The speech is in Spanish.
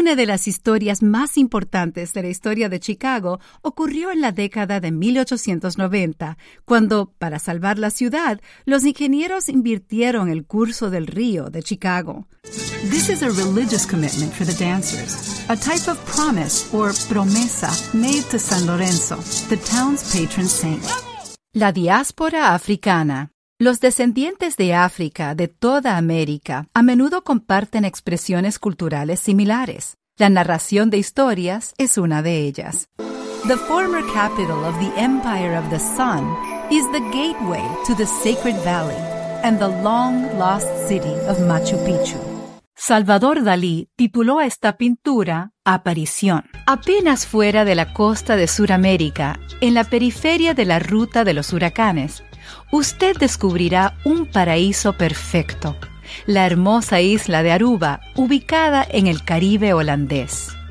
Una de las historias más importantes de la historia de Chicago ocurrió en la década de 1890, cuando, para salvar la ciudad, los ingenieros invirtieron el curso del río de Chicago. This is a religious commitment for the dancers, a type of promise or promesa made to San Lorenzo, the town's patron saint. La diáspora africana. Los descendientes de África de toda América a menudo comparten expresiones culturales similares. La narración de historias es una de ellas. The former capital of the Empire of the Sun is the gateway to the Sacred Valley and the long-lost city of Machu Picchu. Salvador Dalí tituló a esta pintura Aparición. Apenas fuera de la costa de Sudamérica, en la periferia de la ruta de los huracanes, usted descubrirá un paraíso perfecto, la hermosa isla de Aruba, ubicada en el Caribe holandés.